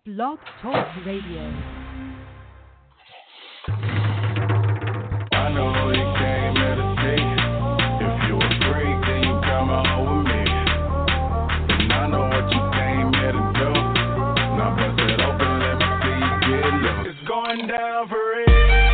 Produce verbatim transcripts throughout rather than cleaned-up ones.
Blog Talk Radio. I know you came here to see. If you a freak, then you come out with me. And I know what you came here to do. Now bust it open, let me see you get loose. It's going down for real.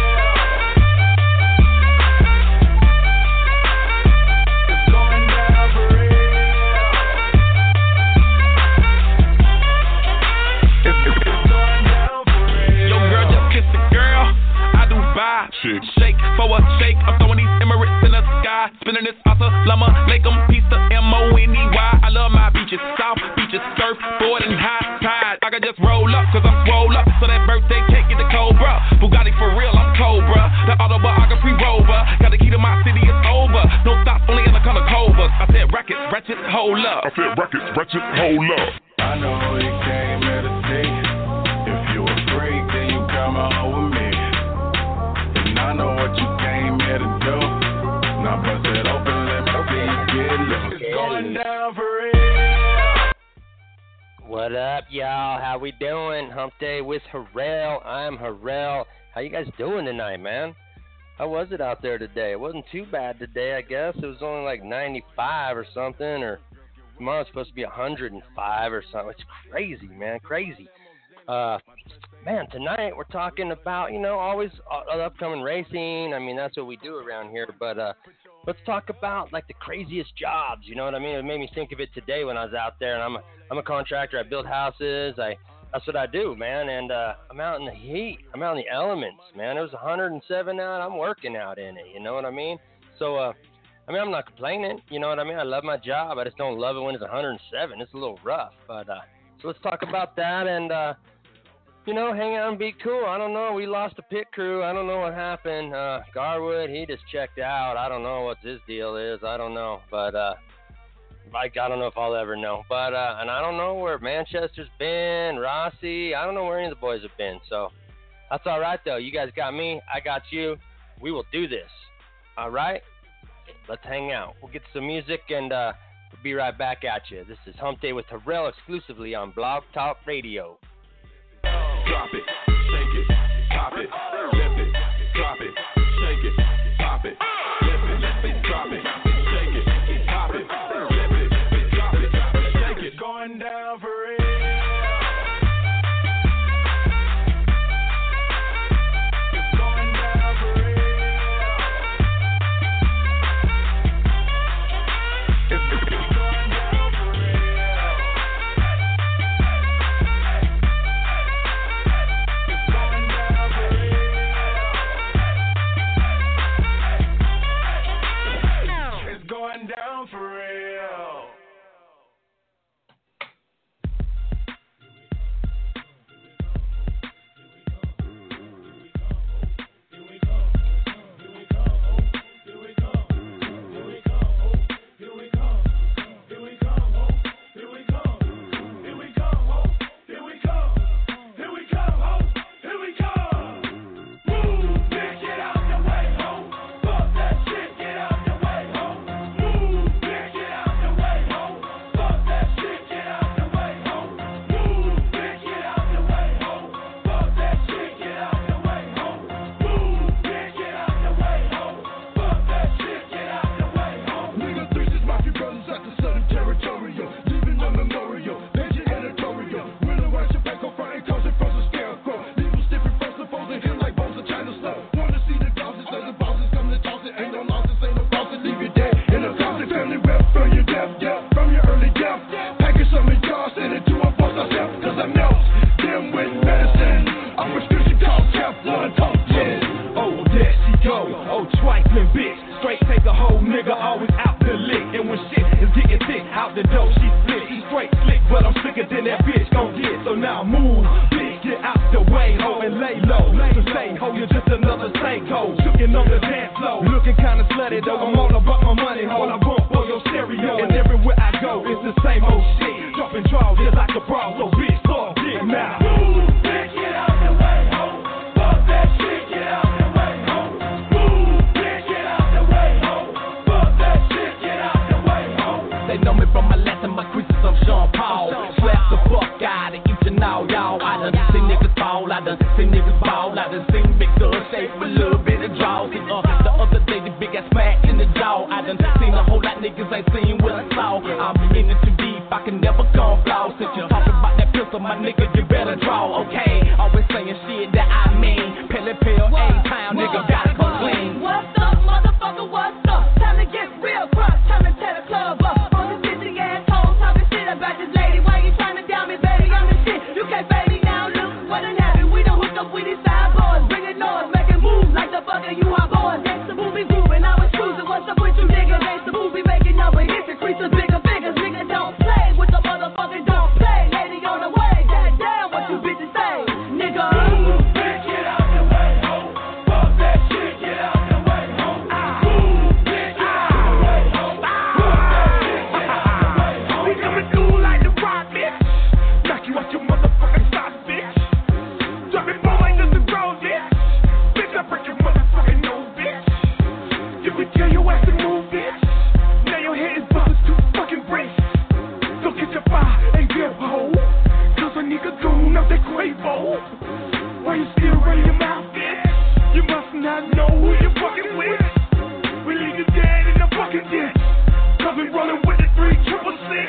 Shake. shake for a shake. I'm throwing these Emirates in the sky. Spinning this Assalamu alaikum pizza M O N E Y. I love my beaches, south beaches, surfboard and high tide. I can just roll up, cause I'm swole up. So that birthday cake get the Cobra. Bugatti for real, I'm Cobra. That autobiography rover. Got the key to my city, it's over. No stops, only in the color Cobras. I said rackets, ratchet, hold up. I said rackets, ratchet, hold up. I know you came here to see. If you a freak, then you come out with me. I know what you came here to do. Now bust it open, let me see you get loose. It's going down for real. What up, y'all? How we doing? Hump Day with Harrell. I'm Harrell. How you guys doing tonight, man? How was it out there today? It wasn't too bad today, I guess. It was only like ninety-five or something, or tomorrow's supposed to be one hundred five or something. It's crazy, man, crazy. Uh, man, tonight we're talking about, you know, always uh, upcoming racing. I mean, that's what we do around here. But uh, let's talk about, like, the craziest jobs. You know what I mean? It made me think of it today when I was out there. And I'm a, I'm a contractor. I build houses. I That's what I do, man. And uh, I'm out in the heat. I'm out in the elements, man. It was one hundred seven out. I'm working out in it. You know what I mean? So, uh, I mean, I'm not complaining. You know what I mean? I love my job. I just don't love it when it's one hundred seven. It's a little rough. But uh, so let's talk about that and, uh, you know, hang out and be cool. I don't know. We lost a pit crew. I don't know what happened. Uh, Garwood, he just checked out. I don't know what his deal is. I don't know. But, uh, like, I don't know if I'll ever know. But, uh, and I don't know where Manchester's been, Rossi. I don't know where any of the boys have been. So that's all right, though. You guys got me. I got you. We will do this. All right? Let's hang out. We'll get some music and uh, we'll be right back at you. This is Hump Day with Harrell exclusively on Blog Talk Radio. Drop it, shake it, pop it, flip it, drop it, shake it, pop it, flip it, drop it, shake it, pop it, flip it, drop it, shake it, going down for real. It's going down for real. It's, it's going down for real. Down for real. They know me from my lesson, my creases, I'm Sean Paul. Slap the fuck out of each and all y'all. I my nigga, you better draw, okay? Always saying shit that I mean. Pilly pill, A-town, nigga, gotta come clean. What's up, motherfucker, what's up? Time to get real crunk, time to tear the club up. All these bitchy assholes talking shit about this lady. Why you trying to down me, baby? I'm the shit. You can't fade me now, look what done happened. We done hooked up with these side boys, bringing noise, making moves like the fucker you are boys. That's the movie grooving, I was cruising. What's up with you niggas? That's the movie making number hits, increases bigger figures. Nigga don't play with the motherfucker, don't play. Lady on the way, that damn what you bitches say, nigga. Move, bitch, get out the way, ho. Fuck that shit, get out the way, ho. Move, bitch, get out the way, ho. Fuck that shit, get out the way, ho. We coming through like the rock, bitch. Knock you out your motherfucking socks, bitch. Drop it more like this and grow, bitch. Bitch, I break your motherfucking nose, bitch. You can tell your ass to move, bitch. Now your head is buzzed to fucking brace. So get your fire and get hoe. Cause a nigga goon up that Quavo. Why you still running your mouth, bitch? You must not know who you fucking with. We leave you dead in the fucking ditch. Cause we rolling with the three triple six.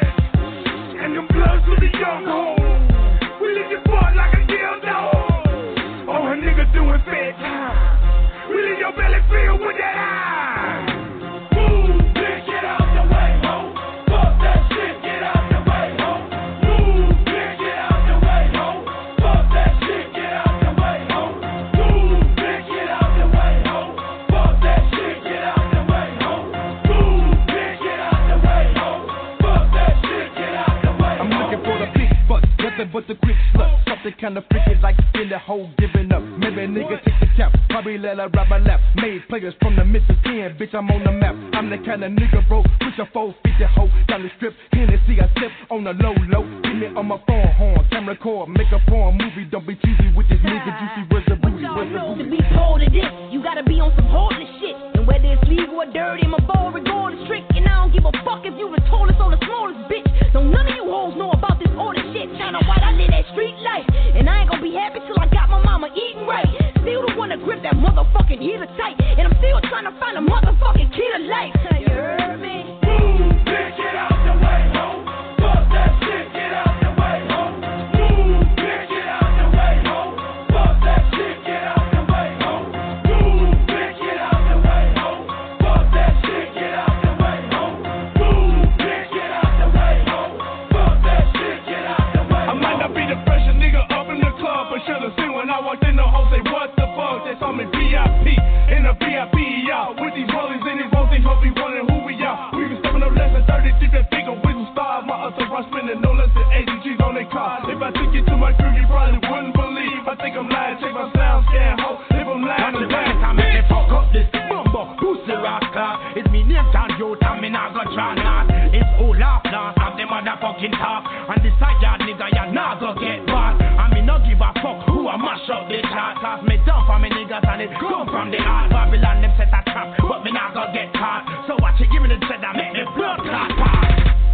And them bloods with the young hoe. We leave you butt like a dildo. Oh, a nigga doing fed time. We leave your belly filled with that eye. Move, bitch, get out the way, ho. Fuck that shit, get out the way, ho. Move, bitch, get out the way, ho. Fuck that shit, get out the way, ho. Move, bitch, get out the way, ho. Fuck that shit, get out the way, ho. Move, bitch, get out the way, ho. Fuck that shit, get out the way, ho. I'm looking for the big bucks, nothing but the quick slut. Something kinda freaky like in the hole giving up. Maybe a nigga take the cap, probably let her ride my lap. Made players from the Mississippi, bitch, I'm on the map. I'm the kind of nigga, bro, push a four fifty hoe down the strip. Hennessy, I sip on the low low. Get me on my phone horn, camera record, make a porn movie. Don't be cheesy with this nigga, juicy, where's the booty, where's the booty? To be told of this, you gotta be on some holy shit. And whether it's legal or dirty, my ball regard is strict. And I don't give a fuck if you the tallest or the smallest bitch. Don't none of you hoes know about this order shit. China white, I live that street life. And I ain't gonna be happy till I got my mama eating right. Still the one to grip that motherfucking heater tight. And I'm still trying to find a motherfucking key to life. You heard me? Move, bitch, get out the way, ho. Fuck that shit, get out the way, ho. Move, bitch, get out the way, ho. Fuck that shit, get out the way, ho. Move, bitch, get out the way, ho. Fuck that shit, get out the way, ho. Move, bitch, get out the way, ho. Fuck that shit, get out the way, ho. I might not be the freshest nigga up in the club, but should've seen when I walked in the hole, say what the fuck? They saw me V I P in a V I P, y'all. With these rollies and these rolls, they hope we wondering who we are. We been stepping up less than thirty, deep that bigger whistle stars. My entourage spending no less than eighty G's on their car. If I took you to my crib, you probably wouldn't believe. I think I'm lying, check my sound scan, ho. If I'm lying, I'm lying. I make me fuck up this bumbo, pussy rascal. It's me name tag you, and me not go try not. It's all off now, stop the motherfucking talk. And this side yard nigga, you not go get bad. I me not give a fuck who I mash up the chart. Cause me done for me niggas and it come from the heart. Babylon them set a trap, but me not go get caught. So watch it, give me the cheddar, make me blood clot part.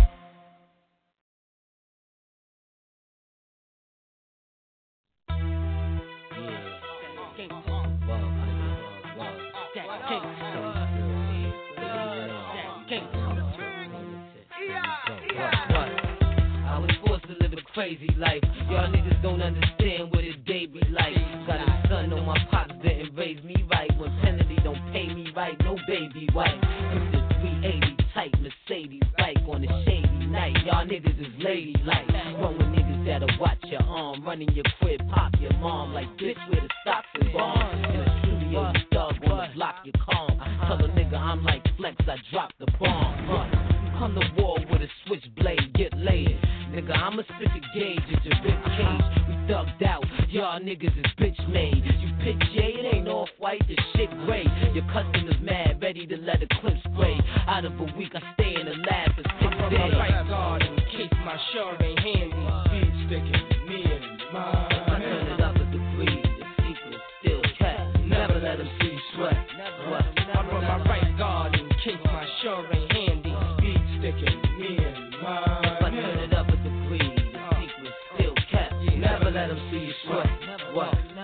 I was forced to live a crazy life. Y'all niggas don't understand what a day be like. Got a son on my pops, didn't raise me right. When penalty don't pay me right, no baby white. Took the three eighty type Mercedes bike on a shady night. Y'all niggas is ladylike. Growing niggas that'll watch your arm. Running your crib, pop your mom. Like bitch where the stocks is on. In the studio, you thug on the block, you calm. Tell a nigga I'm like Flex, I drop the bomb. Come to war with a switchblade, get laid. Nigga, I'ma spit the gauge at your rib cage. We thugged out, y'all niggas is bitch made. You pitch yay, it ain't off white, the shit gray. Your cousin is mad, ready to let a clip spray. Out of a week, I stay in the lab for six days. My right guard in case my shirt ain't handy. Speed sticking, me and mine. I turn it up a degree, the secret still kept. Never let them see you sweat. Never. I run my right guard in case my shirt ain't handy. Speed sticking, me and mine. If I turn it up a degree, the secret still kept. Never let them see you sweat. What? I'm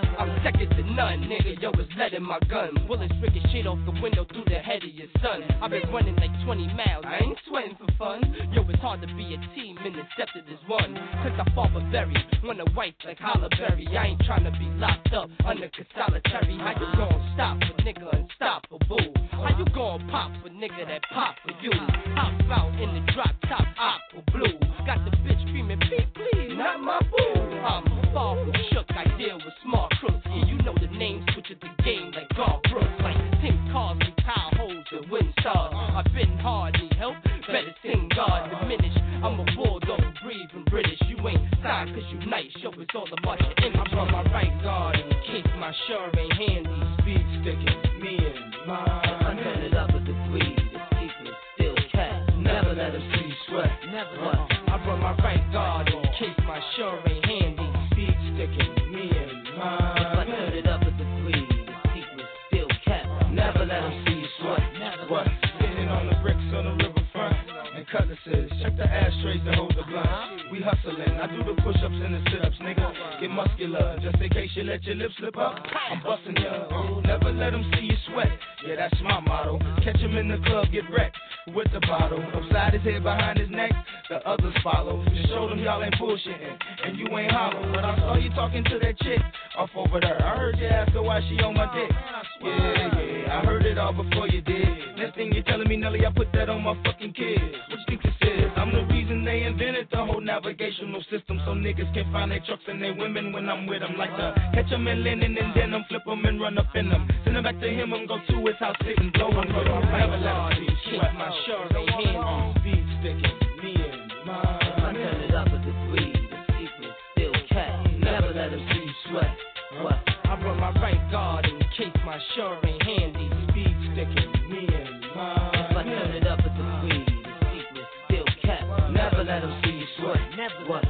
second to none, nigga, yo, was letting my gun. Bullets ricochet off the window through the head of your son. I've been running like twenty miles, I ain't sweating for fun. Yo, it's hard to be a team, intercepted as one. Cause I father Berry, want a wife like Holla Berry. I ain't trying to be locked up under solitary. How you gon' stop a nigga unstoppable? How you gon' pop a nigga that pop for you? Hop out in the drop top, aqua blue. Got the bitch screaming, please, please, not my boo. I'm far from shook, I deal with smart crooks. And you know the name, switch of the game like Garth Brooks. Like Tim Cars and Kyle Holes and Wind Stars. I've been hard, need help, better sing God diminish. I'm a bulldog, breathing British. You ain't signed cause you nice, show it's all about your image. I brought my right guard in case my sure ain't handy. Speed sticking, me and mine. I turn it up a degree, the secret still kept. Never let them see you sweat. Never. Uh, I brought my right guard in case my sure ain't handy. Speed sticking, me and mine. If I turn it up a degree, the secret still kept. Never let them see you sweat. Never. What? Sitting on the bricks on the riverfront and cutlasses. Check the ashtrays to hold the blunt. We hustling. I do the push-ups and the sit-ups, nigga. Get muscular, just in case you let your lips slip up. I'm busting ya. Never let them see you sweat. Yeah, that's my motto. Catch him in the club, get wrecked with the bottle. Upside his head, behind his neck, the others follow. Just show them y'all ain't bullshitting, and you ain't hollow. But I saw you talking to that chick off over there. I heard you ask her why she on my dick. Yeah, yeah, I heard it all before you did. Next thing you're telling me, Nelly, I put that on my fucking kids. What you think this is? I'm the reason they invented the whole navigational system, so niggas can find their trucks and their women when I'm with them. Like the catch them in linen and then them, flip them and run up in them. Send them back to him and go to his house, sit and blow him. But I'm never let him see sweat. My sure ain't handy. Speed sticking, me and mine. I turn it up a degree, the secret still kept. Never let him see you sweat. What? I brought my right guard in case my sure ain't handy. Speed sticking, me and mine. If I turn it up a degree, the secret still kept. Never let him see you sweat. Never. What?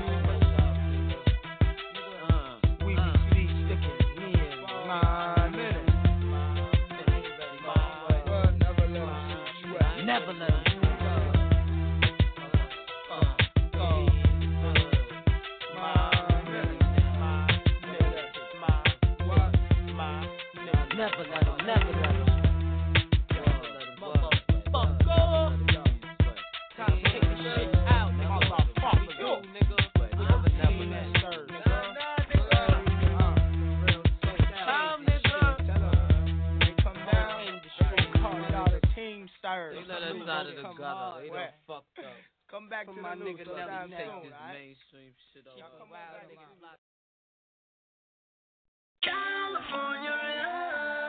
We be speed sticking, me and mine. Never let him see you sweat. Never let him. Never let him, never let him. Motherfucker. Time to take the shit out. All about fuck we go, nigga. We never, never let serve, nigga. Time, nigga. They come down. They call it all the team stars. They let us out of the gutter. They done fucked up. Come back to my nigga Nelly. Take this mainstream shit over. California.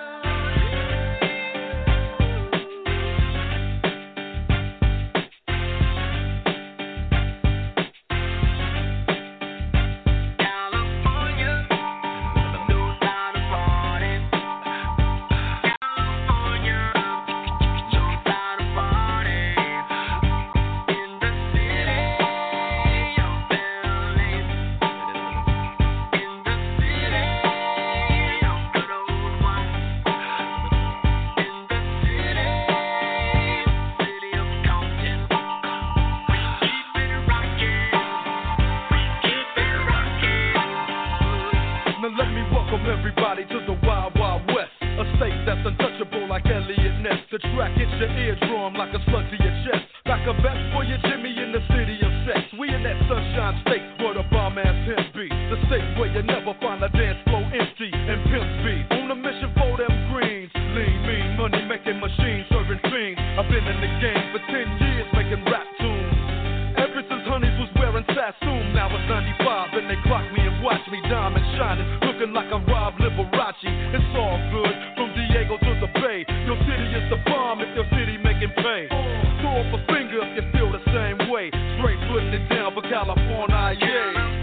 Everybody to the Wild Wild West, a state that's untouchable like Elliot Ness. The track hits your eardrum like a slug to your chest. Back a vest for your Jimmy in the city of sex. We in that sunshine state where the bomb ass pimp be. The state where you never find a dance floor empty and pimp speed. On a mission for them greens, lean, mean, money making machines, serving fiends. I've been in the game for ten years making rap tunes. Ever since Honeys was wearing Sassoon, now it's ninety-five and they clock me and watch me diamond shining, looking like a Rob Liberace. It's all good from Diego to the Bay. Your city is the bomb if your city making pay. Throw up a finger if you feel the same way. Straight putting it down for California, yeah.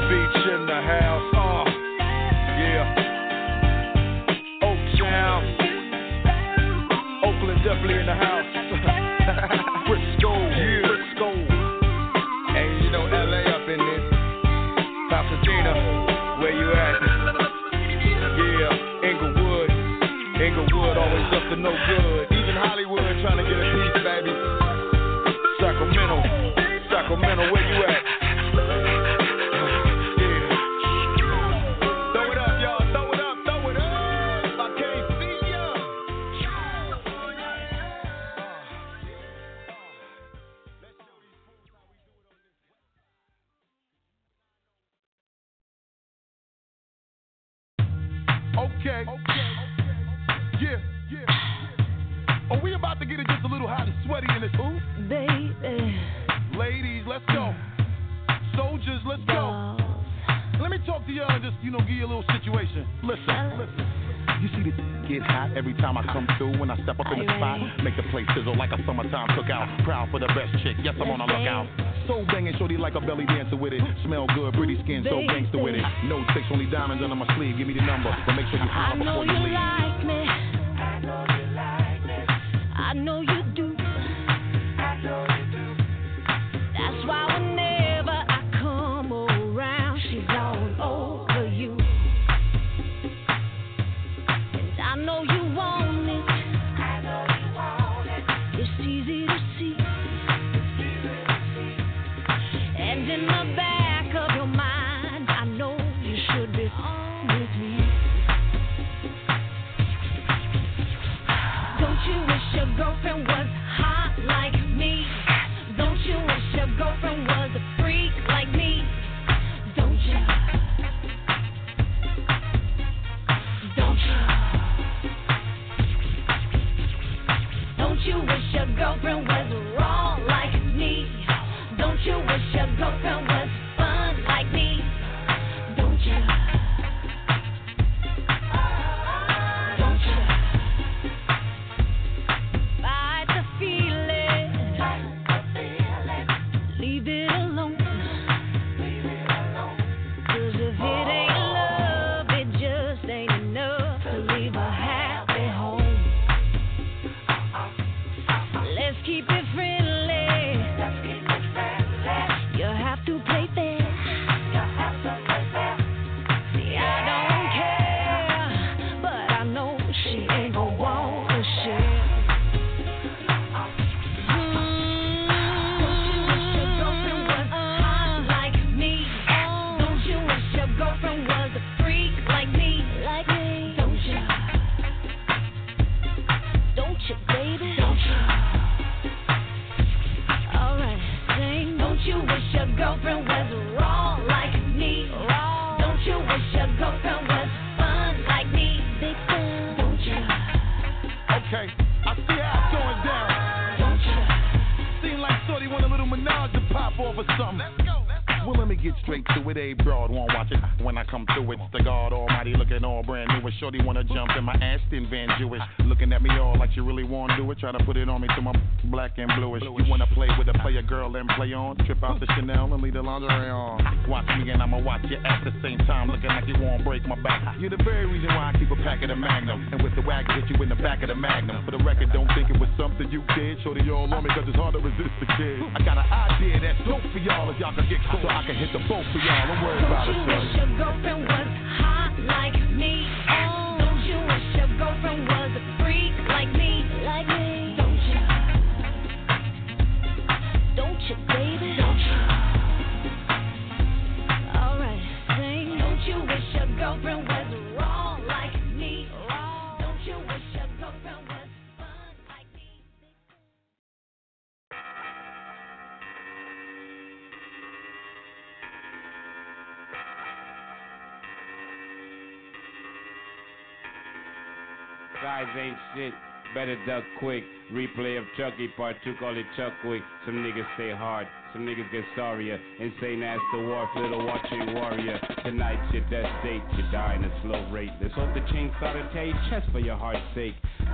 Beach in the house. Uh, yeah. Oaktown. Oakland definitely in the house. Frisco. Yeah. Frisco. And you know L A up in this. Pasadena. Where you at? Yeah. Inglewood. Inglewood always up to no good. Even Hollywood trying to get a piece, baby. Sacramento. Sacramento, where you at? Okay. Okay. Yeah. Yeah. Are we about to get it just a little hot and sweaty in this booth? Baby. Ladies, let's go. Soldiers, let's go. Let me talk to y'all and just, you know, give you a little situation. Listen, listen. You see the get hot every time I come through. When I step up in the spot, make the place sizzle like a summertime cookout. Proud for the best chick, yes, I'm on a lookout. So banging, shorty like a belly dancer with it. Smell good, pretty skin, so gangster with it. No tricks, only diamonds under my sleeve. Give me the number, but make sure you holler before you leave. Like me. I know you like me. I know you do. I know you do. That's why whenever I come around, she's all over you. And I know you want it. I know you want it. It's easy to see. And in the back of your mind, I know you should be on with me. Don't you wish your girlfriend was hot like me? Don't you wish your girlfriend was a freak like me? Don't you? Don't you? Don't you wish your girlfriend was raw like me? Don't you wish your girlfriend was fun like me? Don't you? Don't you? Fight the feeling. Leave it alone. Cause if it ain't love, it just ain't enough to leave a happy home. Let's keep it friendly. You have to play fair. See, I don't care, but I know she ain't gon' want to share. Mm. Don't you wish your girlfriend was hot like me? Don't you wish your girlfriend was a freak like me? Like me? Don't you? Don't you, baby? Don't you? Alright, sing. Don't you wish your girlfriend was raw like me? Raw. Don't you wish your girlfriend was fun like me? Big fun. Don't you? Okay, I see how it's going down. Don't you? Seem like Shorty want a little menage to pop off or something. Let's go, let's go. Well, let me get straight to it. A broad won't watch it. When I come through, it's the God Almighty looking all brand new. And Shorty wanna jump in my Aston Van Jewish. Looking at me all like you really wanna do it. Try to put it on me to my black and bluish. You wanna play with a player girl and play on. Trip out the Chanel and leave the lingerie on. Watch me and I'ma watch you at the same time. Looking like you won't break my back. You're the very reason why I keep a pack of the Magnum. And with the wag, hit you in the back of the Magnum. For the record, don't think it was something you did. Shorty all on me cause it's hard to resist the kid. I got an idea that's dope for y'all if y'all can get close. So I can hit the boat for y'all. Don't worry about it, Don't you wish your girlfriend was hot like me? Don't you wish your girlfriend was a freak like me? Like me? Don't you? Don't you, baby? Don't you? Alright, sing. Don't you wish your girlfriend was raw like me? Raw. Don't you wish your girlfriend was fun like me? Guys ain't shit, better duck quick. Replay of Chucky, part two, call it Chuck Quick. Some niggas stay hard, some niggas get sorrier. Insane as the war, little watching warrior. Tonight, your death date, you die in a slow rate. Let's hope the chain started tear your chest for your heart's sake.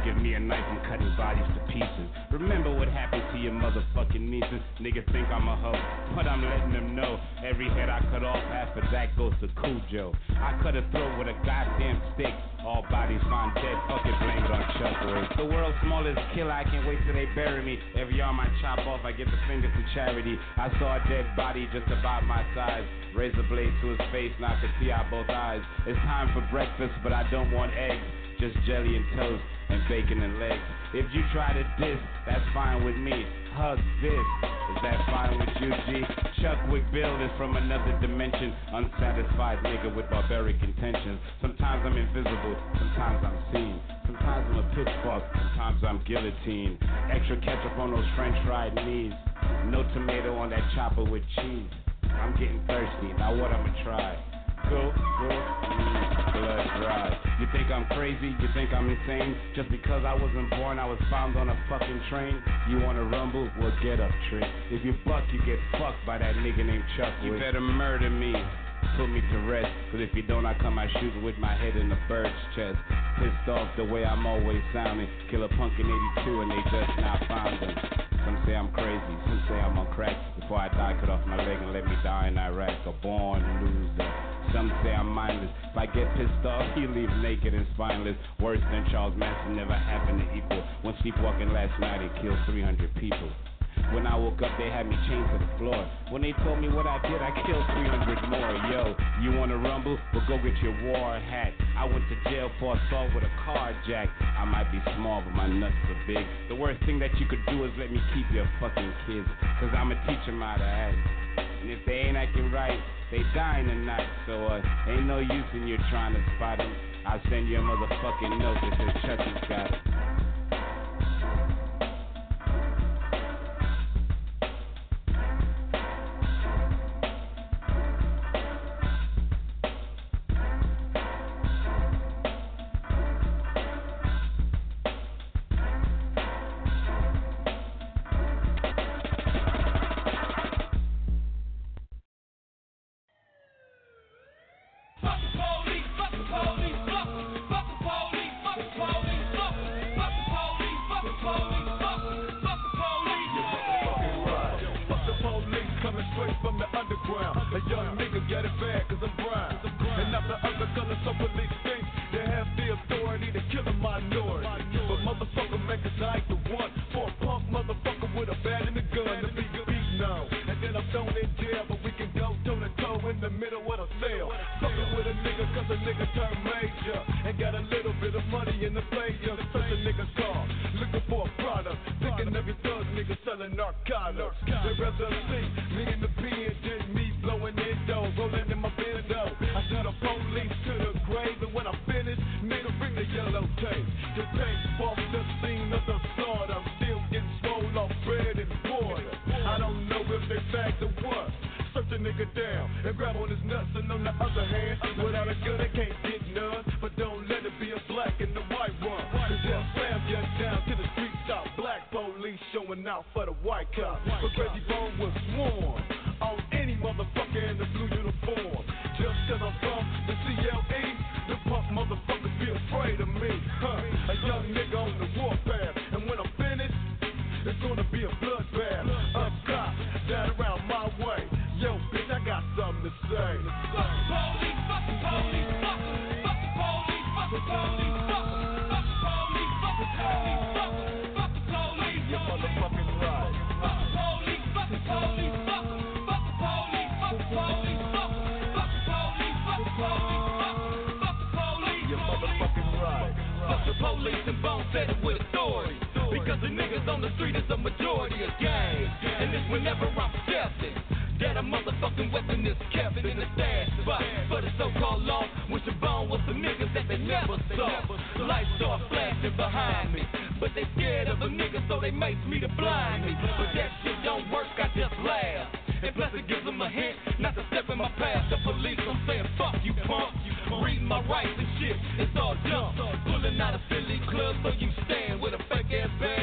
give me a knife, I'm cutting bodies to pieces. Remember what happened to your motherfucking nieces. Niggas think I'm a hoe, but I'm letting them know. Every head I cut off, half of that goes to Cujo. I cut a throat with a goddamn stick. All bodies found dead, fuck it, blame it on Chuck Wig. The world's smallest killer, I can't wait till they bury me. Every arm I chop off, I give the finger to charity. I saw a dead body just about my size. Razor blade to his face, now I could see out both eyes. It's time for breakfast, but I don't want eggs. Just jelly and toast and bacon and legs. If you try to diss, that's fine with me. Hug this, is that fine with you, G? Chuck Wig Bill is from another dimension. Unsatisfied nigga with barbaric intentions. Sometimes I'm invisible, sometimes I'm seen. Sometimes I'm a pitchfork, sometimes I'm guillotine. Extra ketchup on those french fried knees. No tomato on that chopper with cheese. I'm getting thirsty, now what I'ma try? Go, go, mm, blood dry. You think I'm crazy? You think I'm insane? Just because I wasn't born, I was found on a fucking train. You wanna rumble? Well, get up, trick. If you buck, you get fucked by that nigga named Chuck. You better murder me, put me to rest. Cause if you don't, I come out shooting with my head in the bird's chest. Pissed off the way I'm always sounding. Kill a punk in eighty-two and they just now found him. Some say I'm crazy, some say I'm on crack. Before I die, cut off my leg and let me die in Iraq. A born loser. Some say I'm mindless. If I get pissed off, you leave naked and spineless. Worse than Charles Manson, never happened to equal. When sleepwalking last night, it killed three hundred people. When I woke up, they had me chained to the floor. When they told me what I did, I killed three hundred more. Yo, you wanna rumble? Well, go get your war hat. I went to jail for assault with a carjack. I might be small, but my nuts are big. The worst thing that you could do is let me keep your fucking kids. Cause I'ma teach them how to act. And if they ain't acting right, they dying tonight. So uh, ain't no use in you trying to spot them. I'll send you a motherfucking note that says Chucky's got it.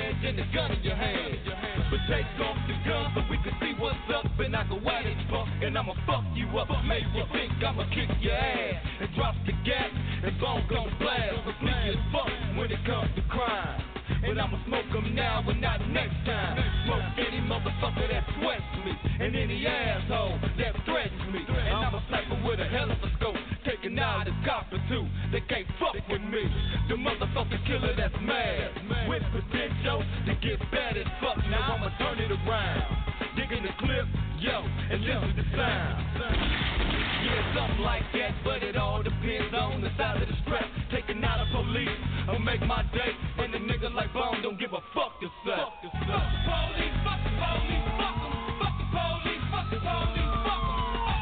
Take off the gun so we can see what's up, and I can whack it, punk, and and I'ma fuck you up, make you think I'ma kick your ass, and drop the gas, and bone gon' blast, but sneaky as fuck when it comes to crime. And I'ma smoke them now and not next time. Smoke any motherfucker that sweats me, and any asshole that threatens me. And I'm a sniper with a hell of a scope, taking out his copper too. They can't fuck with me. The motherfucking killer that's mad, with potential to get bad as fuck. Now I'ma turn it around, digging the clip, yo, and listen to sound. Yeah, something like that, but it all depends on the size of the strap. Taking out a police, I'll make my day, and a nigga like Bone don't give a fuck to say. Fuck the police, fuck the police, fuck them. Fuck the police, fuck the police, fuck them.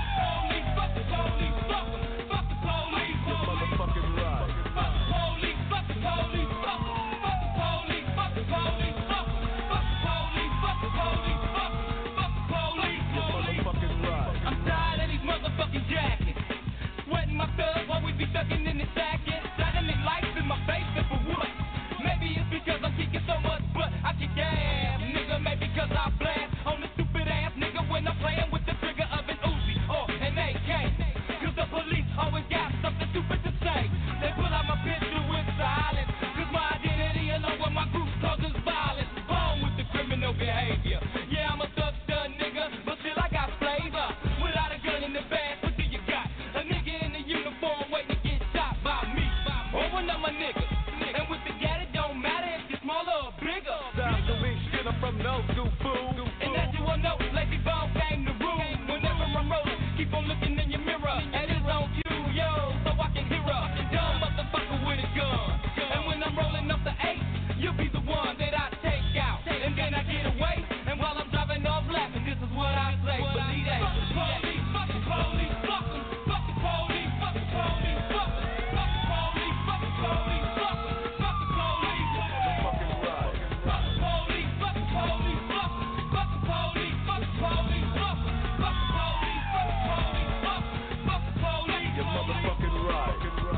Fuck the police, fuck the police, fuck them. Fuck the police, you're motherfucking right. Fuck the police, fuck the police, fuck them. Fuck the police, fuck the police, fuck them. Fuck the police, fuck the police, fuck them. Fuck the police, you're motherfucking right. I'm tired of these motherfucking jackets, sweating my thugs while we be ducking in the jacket. Shining lights in my face, and for what? Maybe it's because I'm kicking so much butt, I kick ass, nigga. Maybe because I blast on the stupid ass nigga when I'm playing with the trigger of an Uzi or an A K. Cause the police always got something stupid to say. They pull out my pistol with silence, cause my identity along with my group causes violence. Born with the criminal behavior. Yeah, I'm a thug stud nigga, but still I got flavor. Without a gun in the bag, what do you got? A nigga in the uniform waiting to get shot by me. Or one of my niggas. And with the gat, it don't matter if you're smaller or bigger. Stop the weak shit, I'm from no school fool. And as you all know, Lazy Bone came to rule. Whenever I'm rolling, keep on looking in your mirror. And it's on cue, yo, so I can hear a dumb motherfucker with a gun. And when I'm rolling up the eight, you'll be the one that I take out. And then I get away, and while I'm driving off laughing, this is what I say. Believe that. Fuck the police, fuck the police, fuck them. Fuck the police, fuck the police, fuck them. Fuck the police, fuck the police, fuck them. Fuck the police, motherfucking right. Fuck the police, fuck the police, fuck them. Fuck the police, fuck the police, fuck them. Fuck the police, fuck the police, fuck them. Fuck the police, you're motherfucking right.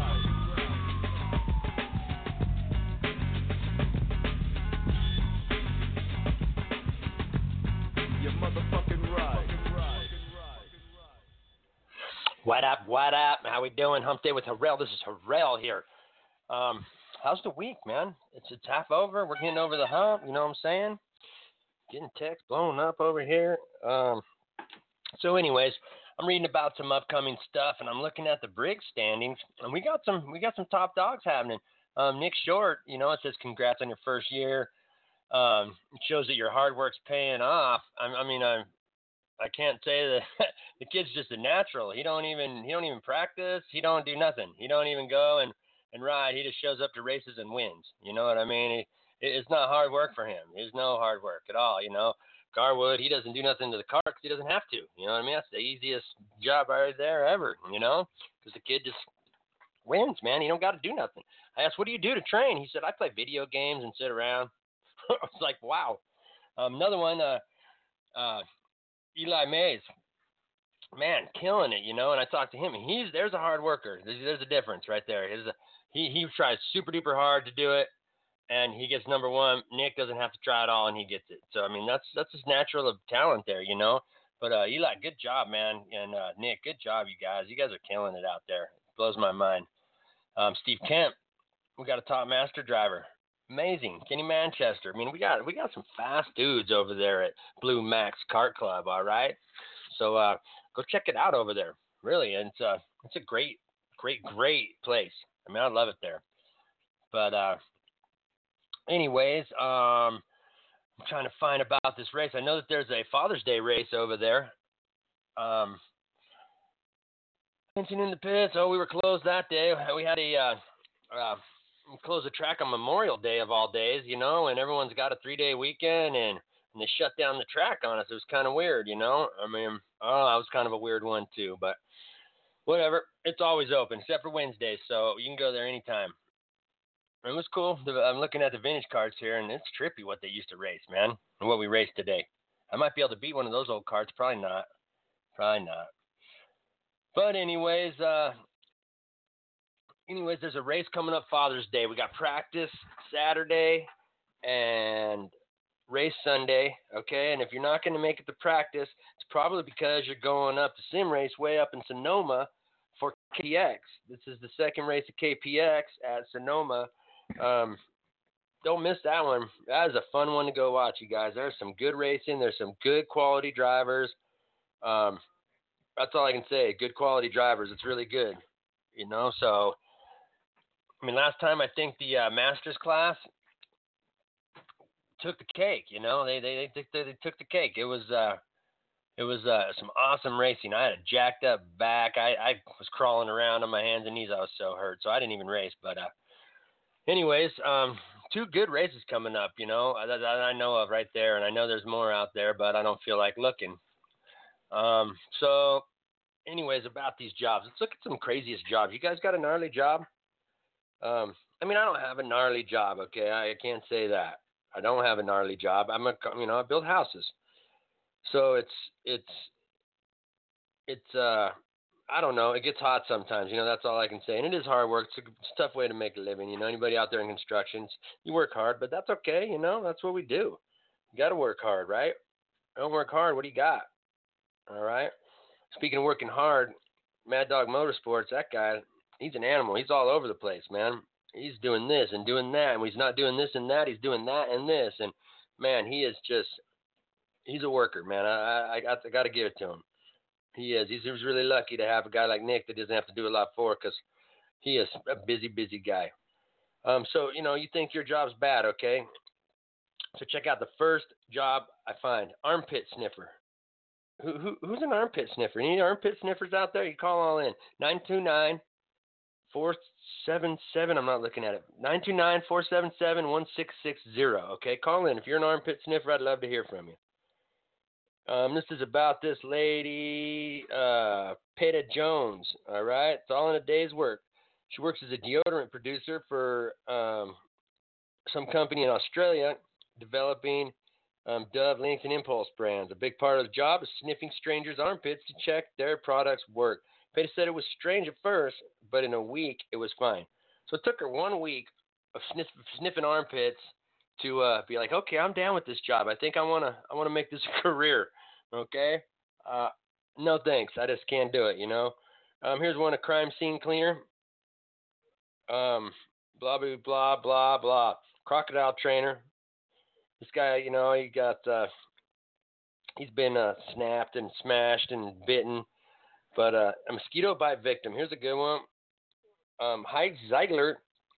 You're motherfucking right. What up, what up? How we doing? Hump Day with Harrell. This is Harrell here. Um, how's the week, man? It's it's half over. We're getting over the hump. You know what I'm saying? Getting text blowing up over here. Um, so, anyways, I'm reading about some upcoming stuff, and I'm looking at the Briggs standings, and we got some we got some top dogs happening. Um, Nick Short, you know, it says congrats on your first year. Um, it shows that your hard work's paying off. I, I mean, I'm. I can't say that the kid's just a natural. He don't even he don't even practice. He don't do nothing. He don't even go and, and ride. He just shows up to races and wins. You know what I mean? It, it's not hard work for him. There's no hard work at all. You know, Garwood, he doesn't do nothing to the car because he doesn't have to. You know what I mean? That's the easiest job right there ever. You know, because the kid just wins, man. He don't got to do nothing. I asked, what do you do to train? He said, I play video games and sit around. I was like, wow. Um, another one. Uh, uh, Eli Mays, man, killing it, you know. And I talked to him, and he's there's a hard worker. There's, there's a difference right there. His, he he tries super duper hard to do it, and he gets number one. Nick doesn't have to try it all, and he gets it. So I mean, that's that's his natural of talent there, you know. But uh, Eli, good job, man, and uh, Nick, good job, you guys. You guys are killing it out there. It blows my mind. Um, Steve Kemp, we got a top master driver. Amazing. Kenny Manchester. I mean, we got we got some fast dudes over there at Blue Max Kart Club, all right? So uh, go check it out over there. Really, and it's, uh, it's a great, great, great place. I mean, I love it there. But uh, anyways, um, I'm trying to find about this race. I know that there's a Father's Day race over there. Um, Attention in the pits. Oh, we were closed that day. We had a uh, uh, close the track on Memorial Day of all days, you know, and everyone's got a three-day weekend, and, and they shut down the track on us. It was kind of weird, you know. I mean, oh, that was kind of a weird one too, but whatever. It's always open, except for Wednesdays, so you can go there anytime. It was cool. I'm looking at the vintage carts here, and it's trippy what they used to race, man, and what we raced today. I might be able to beat one of those old carts. Probably not. Probably not. But anyways, uh, anyways, there's a race coming up Father's Day. We got practice Saturday, and race Sunday, okay? And if you're not going to make it to practice, it's probably because you're going up to sim race way up in Sonoma for K P X. This is the second race of K P X at Sonoma. Um, don't miss that one. That is a fun one to go watch, you guys. There's some good racing. There's some good quality drivers. Um, that's all I can say. Good quality drivers. It's really good, you know? So, I mean, last time I think the uh, Masters class took the cake, you know? They they they, they, they took the cake. It was uh, it was uh, some awesome racing. I had a jacked up back. I, I was crawling around on my hands and knees. I was so hurt, so I didn't even race. But uh, anyways, um, two good races coming up, you know, that, that I know of right there. And I know there's more out there, but I don't feel like looking. Um, so anyways, about these jobs, let's look at some craziest jobs. You guys got a gnarly job? Um, I mean, I don't have a gnarly job. Okay. I, I can't say that. I don't have a gnarly job. I'm a, you know, I build houses. So it's, it's, it's, uh, I don't know. It gets hot sometimes, you know, that's all I can say. And it is hard work. It's a, it's a tough way to make a living. You know, anybody out there in construction, you work hard, but that's okay. You know, that's what we do. You got to work hard, right? Don't work hard. What do you got? All right. Speaking of working hard, Mad Dog Motorsports, that guy, he's an animal. He's all over the place, man. He's doing this and doing that, and he's not doing this and that. He's doing that and this. And, man, he is just – he's a worker, man. I, I, I got to give it to him. He is. He's, he's really lucky to have a guy like Nick that doesn't have to do a lot for because he is a busy, busy guy. Um, so, you know, you think your job's bad, okay? So check out the first job I find, armpit sniffer. Who, who Who's an armpit sniffer? Any armpit sniffers out there? You call all in. nine two nine, four seven seven, I'm not looking at it. nine two nine, four seven seven, one six six zero, okay? Call in. If you're an armpit sniffer, I'd love to hear from you. Um, this is about this lady, uh, Peta Jones, all right? It's all in a day's work. She works as a deodorant producer for um, some company in Australia developing um, Dove, Lynx, and Impulse brands. A big part of the job is sniffing strangers' armpits to check their products work. Peta said it was strange at first, but in a week, it was fine. So it took her one week of sniff, sniffing armpits to uh, be like, okay, I'm down with this job. I think I want to I want to make this a career, okay? Uh, no thanks. I just can't do it, you know? Um, here's one, a crime scene cleaner. Um, blah, blah, blah, blah, blah. Crocodile trainer. This guy, you know, he got, uh, he's been uh, snapped and smashed and bitten. But uh, a mosquito bite victim. Here's a good one. Um, Heidi Ziegler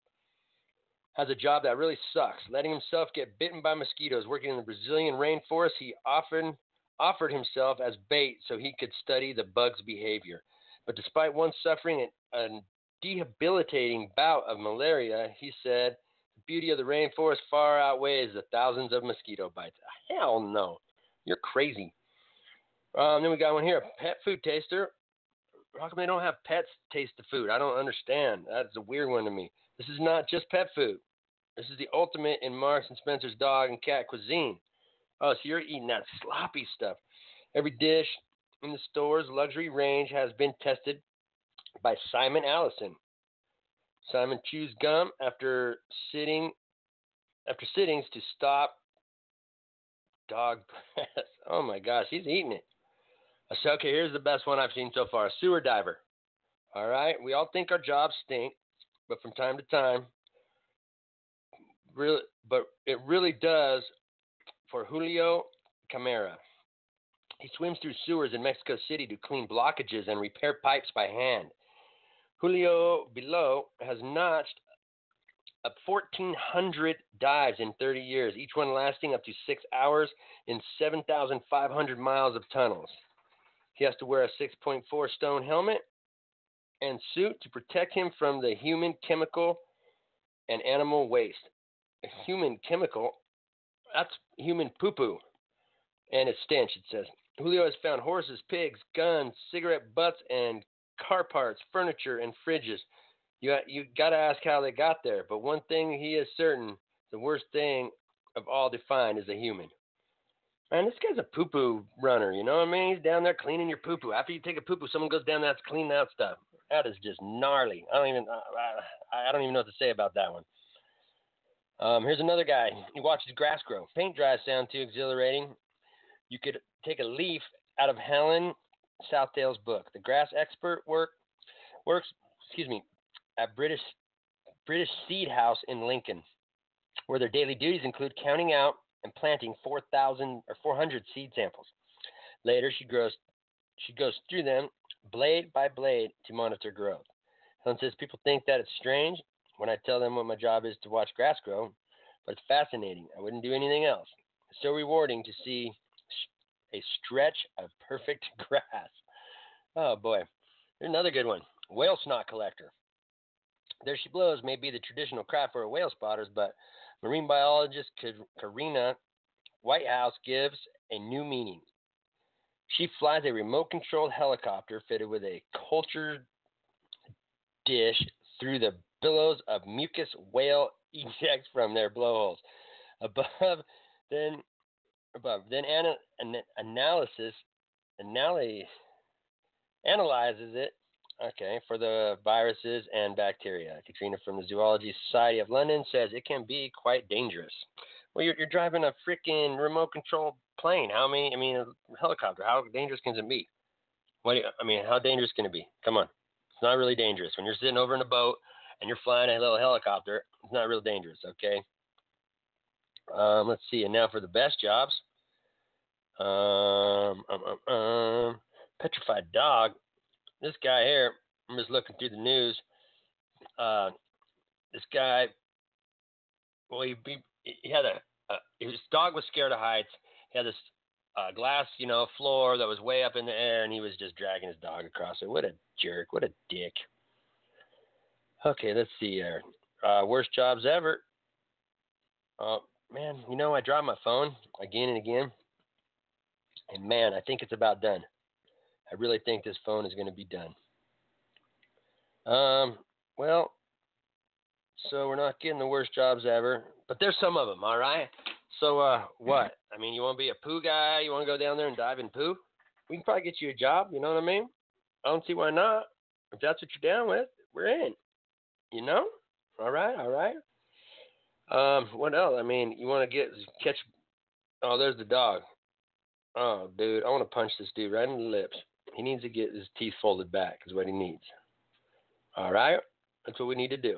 has a job that really sucks, letting himself get bitten by mosquitoes. Working in the Brazilian rainforest, he often offered himself as bait so he could study the bug's behavior. But despite once suffering a debilitating bout of malaria, he said, the beauty of the rainforest far outweighs the thousands of mosquito bites. Hell no. You're crazy. Um, then we got one here, a pet food taster. How come they don't have pets taste the food? I don't understand. That's a weird one to me. This is not just pet food. This is the ultimate in Marks and Spencer's dog and cat cuisine. Oh, so you're eating that sloppy stuff. Every dish in the store's luxury range has been tested by Simon Allison. Simon chews gum after sitting after sittings to stop dog breath. Oh my gosh, he's eating it. So, okay, here's the best one I've seen so far, a sewer diver. All right, we all think our jobs stink, but from time to time, really, but it really does for Julio Camara. He swims through sewers in Mexico City to clean blockages and repair pipes by hand. Julio below has notched up fourteen hundred dives in thirty years, each one lasting up to six hours in seven thousand five hundred miles of tunnels. He has to wear a six point four stone helmet and suit to protect him from the human chemical and animal waste. A human chemical, that's human poo-poo. And it's stench, it says. Julio has found horses, pigs, guns, cigarette butts, and car parts, furniture, and fridges. You you got to ask how they got there. But one thing he is certain, the worst thing of all to find is a human. Man, this guy's a poo-poo runner, you know what I mean? He's down there cleaning your poo-poo. After you take a poo-poo, someone goes down there to clean that stuff. That is just gnarly. I don't even I, I don't even know what to say about that one. Um, here's another guy. He watches grass grow. Paint dries sound too exhilarating. You could take a leaf out of Helen Southdale's book. The grass expert work works, excuse me, at British British Seed House in Lincoln, where their daily duties include counting out and planting four thousand or four hundred seed samples. Later, she grows, she goes through them blade by blade to monitor growth. Helen says people think that it's strange when I tell them what my job is to watch grass grow, but it's fascinating. I wouldn't do anything else. It's so rewarding to see a stretch of perfect grass. Oh boy. Here's another good one. Whale snot collector. There she blows may be the traditional craft for whale spotters, but marine biologist Karina Whitehouse gives a new meaning. She flies a remote-controlled helicopter fitted with a cultured dish through the billows of mucus whale ejects from their blowholes. Above, then above, then ana, an, analysis, analy, analyzes it, okay, for the viruses and bacteria. Katrina from the Zoology Society of London says it can be quite dangerous. Well, you're, you're driving a freaking remote-controlled plane. How many? I mean, a helicopter. How dangerous can it be? What? Do you, I mean, how dangerous can it be? Come on, it's not really dangerous. When you're sitting over in a boat and you're flying a little helicopter, it's not real dangerous. Okay. Um, let's see. And now for the best jobs. Um, um, um, um, petrified dog. This guy here. I'm just looking through the news. Uh, this guy. Well, he he, he had a. Uh, his dog was scared of heights. He had this uh, glass, you know, floor that was way up in the air, and he was just dragging his dog across it. What a jerk! What a dick! Okay, let's see here. Uh, worst jobs ever. Oh man, you know I drop my phone again and again, and man, I think it's about done. I really think this phone is going to be done. Um, well, so we're not getting the worst jobs ever, but there's some of them, all right? So, uh, what? I mean, you want to be a poo guy? You want to go down there and dive in poo? We can probably get you a job, you know what I mean? I don't see why not. If that's what you're down with, we're in. You know? All right, all right. Um, what else? I mean, you want to get, catch, oh, there's the dog. Oh, dude, I want to punch this dude right in the lips. He needs to get his teeth folded back is what he needs. All right? That's what we need to do.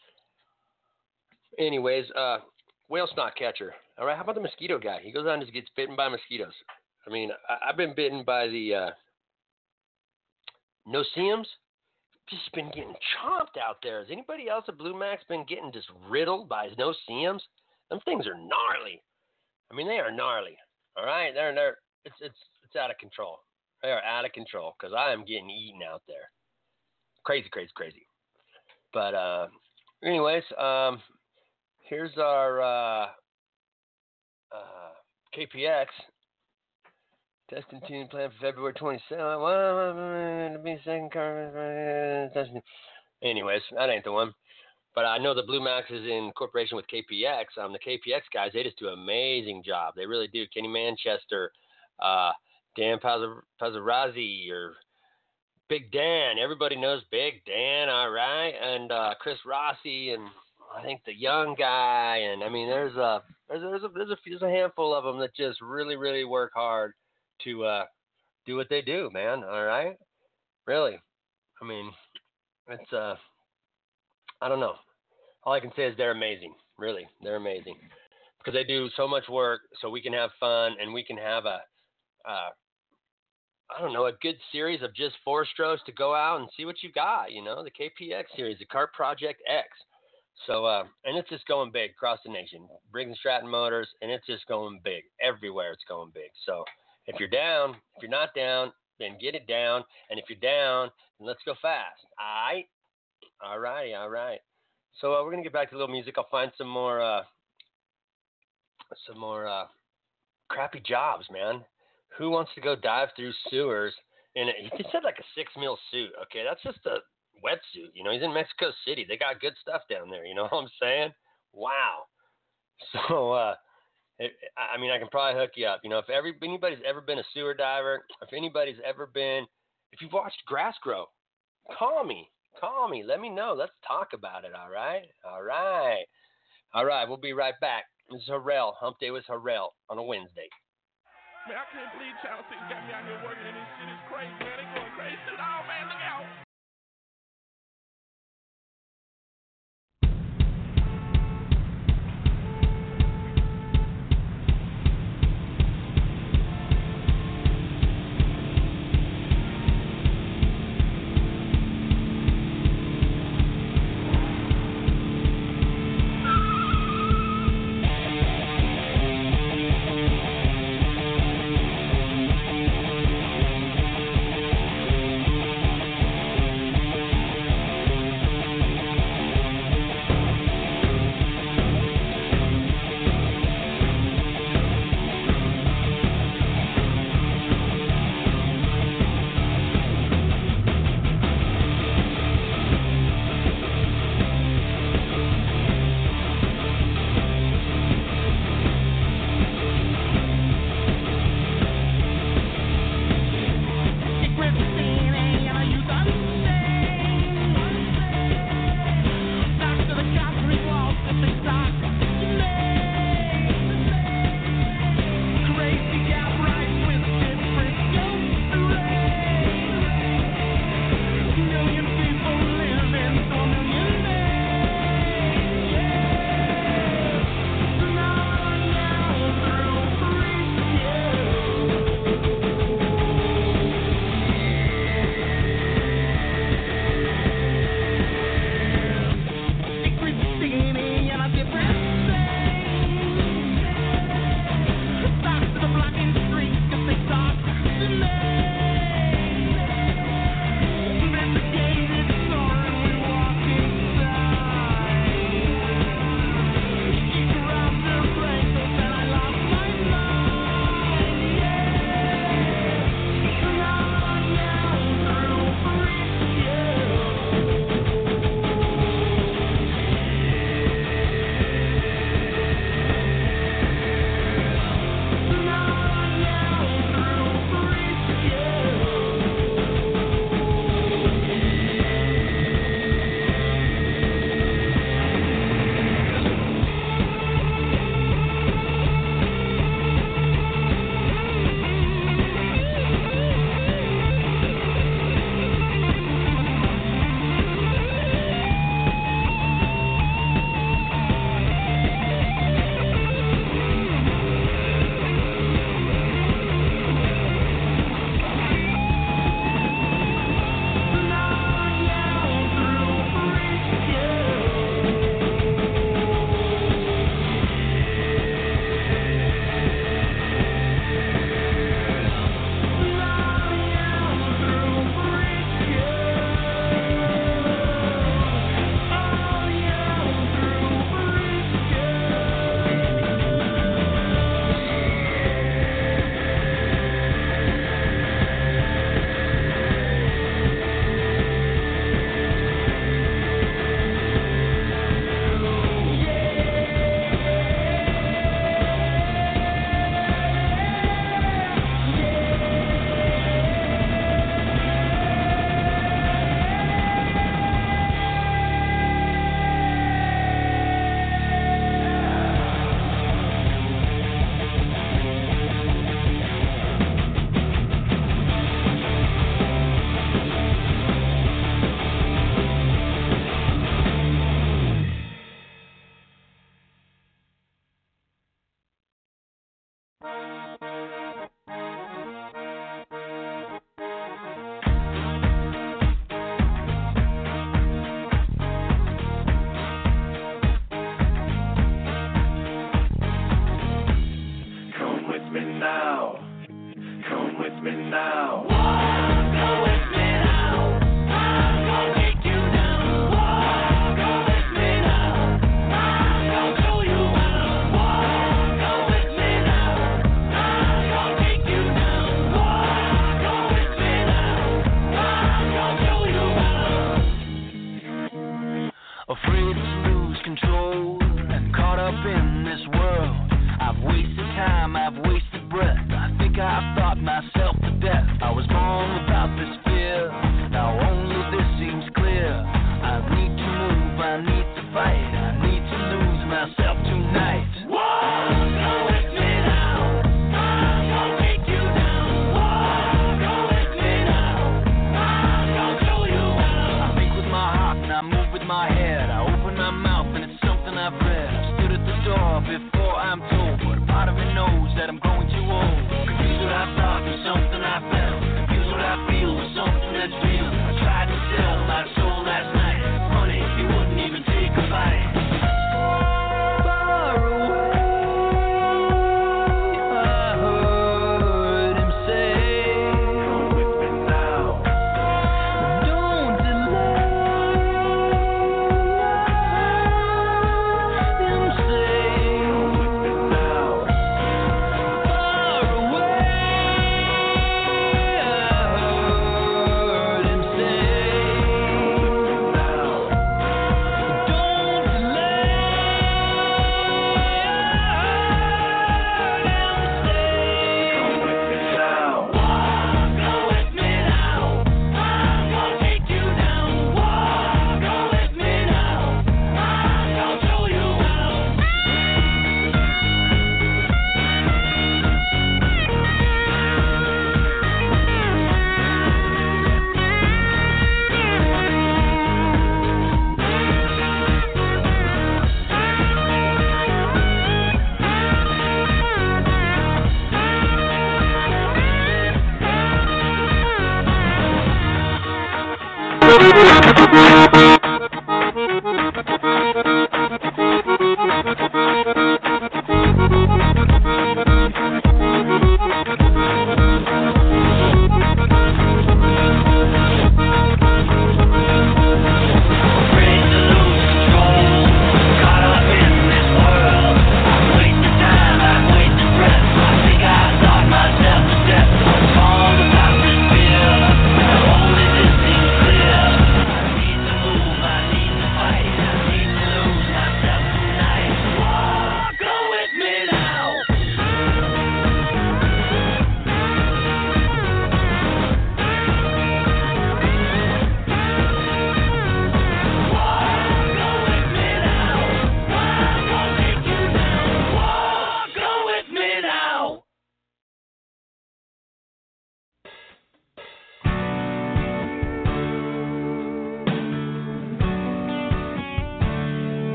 Anyways, uh, whale snot catcher. All right, how about the mosquito guy? He goes out and just gets bitten by mosquitoes. I mean, I, I've been bitten by the uh, no-see-ums. Just been getting chomped out there. Has anybody else at Blue Max been getting just riddled by no-see-ums? Them things are gnarly. I mean, they are gnarly. All right, they're they're it's it's it's out of control. They are out of control because I am getting eaten out there. Crazy, crazy, crazy. But uh, anyways, um, here's our uh, uh, K P X testing tune plan for February twenty-seventh. Well, to be second car testing. Anyways, that ain't the one. But I know the Blue Max is in cooperation with K P X. Um, the K P X guys, they just do an amazing job. They really do. Kenny Manchester, uh, Dan Pazzarazzi, or Big Dan. Everybody knows Big Dan, all right? And uh, Chris Rossi, and I think the young guy. And, I mean, there's a, there's, there's, a, there's, a, there's a handful of them that just really, really work hard to uh, do what they do, man, all right? Really. I mean, it's, uh, I don't know. All I can say is they're amazing. Really, they're amazing because they do so much work, so we can have fun and we can have a, uh, I don't know, a good series of just four strokes to go out and see what you got. You know, the K P X series, the Kart Project X. So, uh, and it's just going big across the nation. Briggs and Stratton Motors, and it's just going big everywhere. It's going big. So, if you're down, if you're not down, then get it down. And if you're down, then let's go fast. All right. All righty, all right. So uh, we're gonna get back to a little music. I'll find some more, uh, some more uh, crappy jobs, man. Who wants to go dive through sewers in a, he just had like a six mil suit. Okay, that's just a wetsuit. You know, he's in Mexico City. They got good stuff down there. You know what I'm saying? Wow. So, uh, it, I mean, I can probably hook you up. You know, if every anybody's ever been a sewer diver, if anybody's ever been, if you've watched grass grow, call me. Call me. Let me know. Let's talk about it. All right. All right. All right, we'll be right back. This is Harrell. Hump Day with Harrell on a Wednesday. Man, I can't believe Channel six got me out here working and this shit is crazy, man. They going crazy. Oh, man, look out.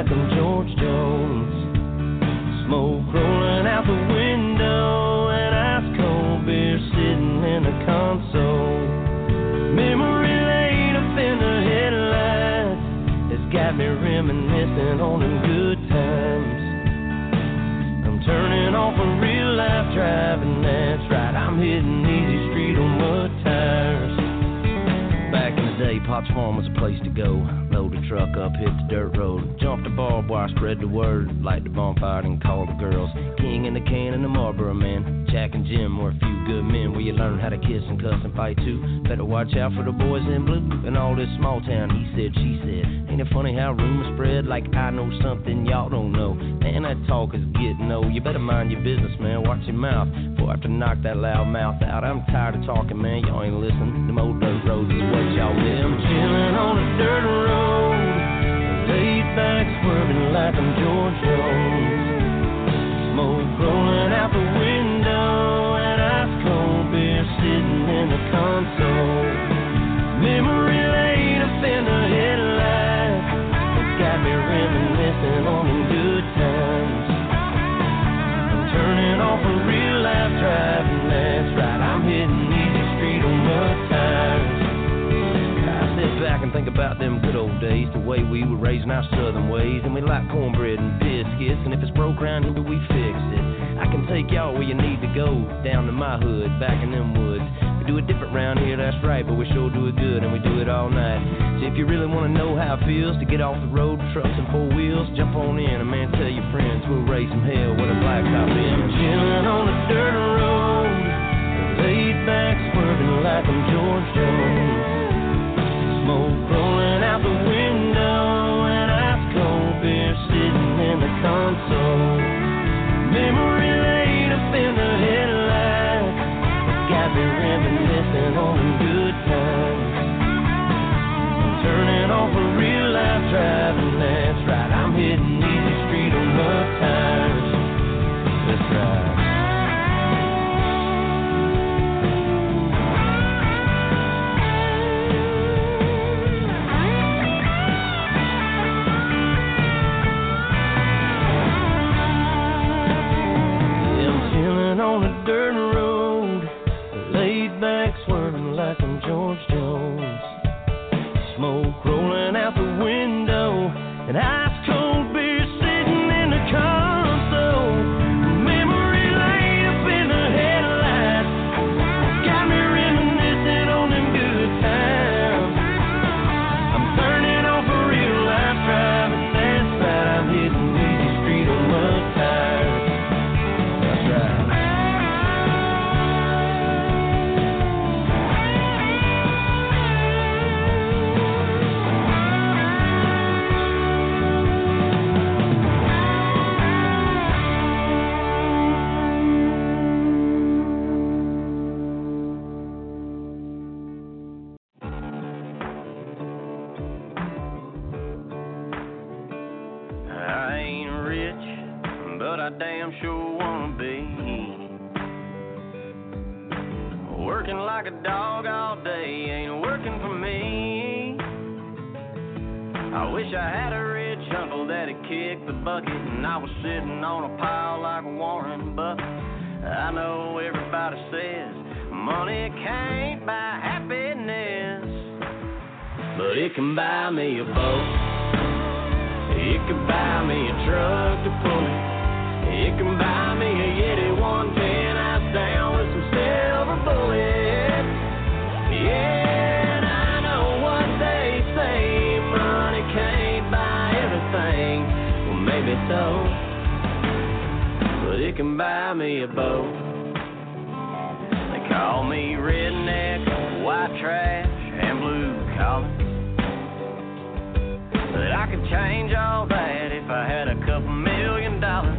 like I'm George Jones. Smoke rolling out the window and ice cold beer sitting in the console. Memory lane up in the headlights has got me reminiscing on them good times. I'm turning off a real life driving, that's right, I'm hitting easy street on mud tires. Back in the day, Pop's Farm was a place to go. Load the truck up, hit the dirt road. Jump the barbed wire, spread the word. Light the bonfire and call the girls. King in the can and the Marlboro man. Jack and Jim were a few good men where you learn how to kiss and cuss and fight too. Better watch out for the boys in blue and all this small town. He said, she said. Ain't it funny how rumors spread like I know something y'all don't know? Man, that talk is getting old. You better mind your business, man. Watch your mouth before I have to knock that loud mouth out. I'm tired of talking, man. Y'all ain't listening. Them old dirt roads is what y'all live. I'm chilling on a dirt road, laid back, swerving like I'm George Jones. Smoke rolling out the window and ice cold beer sitting in the console. Memory lane up in the headlights, it's got me reminiscing on them good times. I'm turning off a real life driving, that's right, I'm hitting easy street on mud tires. Back and think about them good old days, the way we were raising our southern ways, and we like cornbread and biscuits, and if it's broke round here, we fix it. I can take y'all where you need to go, down to my hood, back in them woods. We do it different round here, that's right, but we sure do it good, and we do it all night. So if you really want to know how it feels to get off the road, trucks and four wheels, jump on in, and man, tell your friends we'll raise some hell with a blacktop in. I'm chilling on a dirt road, laid back, swerving like I'm George Jones. Smoke rolling out the window and ice cold beer sitting in the console. Memory lane up in the headlights, it's got me reminiscing on them good times. I'm turning off a real life driving, that's right, I'm hitting easy street on mud tires. That's right. On a dirt road, laid back, swerving like I'm George Jones. Smoke rolling out the window, and ice cold beer sitting in the console. Memory lane up in the headlights, got me reminiscing on them good times. I'm turning off a real life driving, that's right, I'm hitting easy street on mud tires. That's right. Damn sure wanna be working like a dog all day, ain't working for me. I wish I had a rich uncle that'd kick the bucket and I was sitting on a pile like Warren Buffett. I know everybody says money can't buy happiness, but it can buy me a boat, it can buy me a truck to pull it. It can buy me a Yeti one ten ice down with some silver bullets. Yeah, and I know what they say, money can't buy everything. Well, maybe so, but it can buy me a boat. They call me redneck, white trash, and blue collar, but I could change all that if I had a couple million dollars.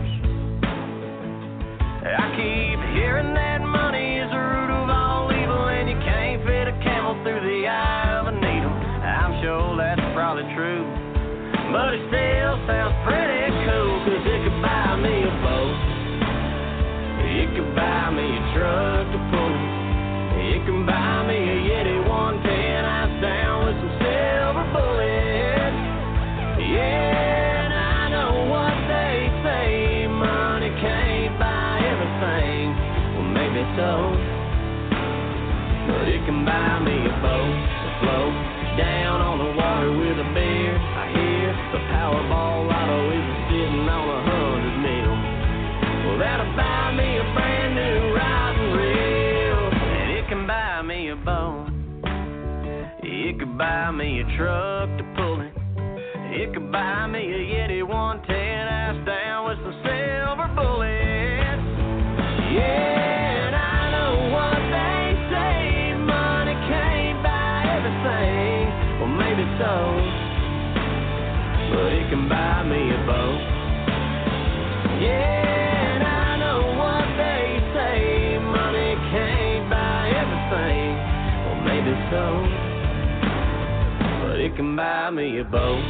I keep hearing that money is the root of all evil, and you can't fit a camel through the eye of a needle. I'm sure that's probably true, but it still sounds pretty cool, 'cause it could buy me a boat, it could buy me a truck to pull, it can buy me a Yeti one ten ice down with some silver bullets. Yeah, and I a truck to pull it. It could buy me a Yeti one ten, ass down with some silver bullets. Yeah, and I know what they say, money can't buy everything. Well, maybe so, but it can buy me a boat. Yeah, and I know what they say, money can't buy everything. Well, maybe so, but it can buy me a boat.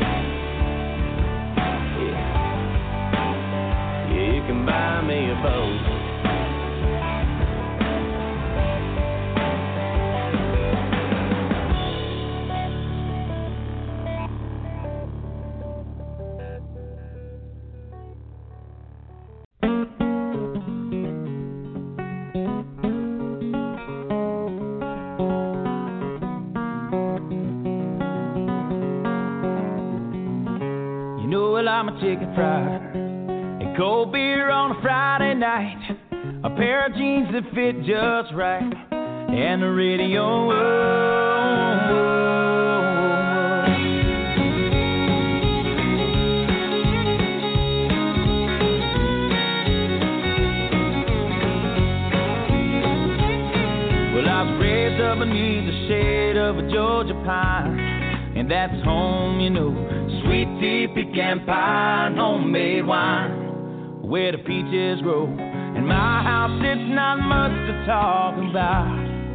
You can buy me a boat. You know, well, I'm a chicken fried. Cold beer on a Friday night, a pair of jeans that fit just right, and the radio. Oh, oh, oh. Well, I was raised up beneath the shade of a Georgia pine, and that's home, you know, sweet tea, pecan pie, and homemade wine, where the peaches grow. In my house, it's not much to talk about,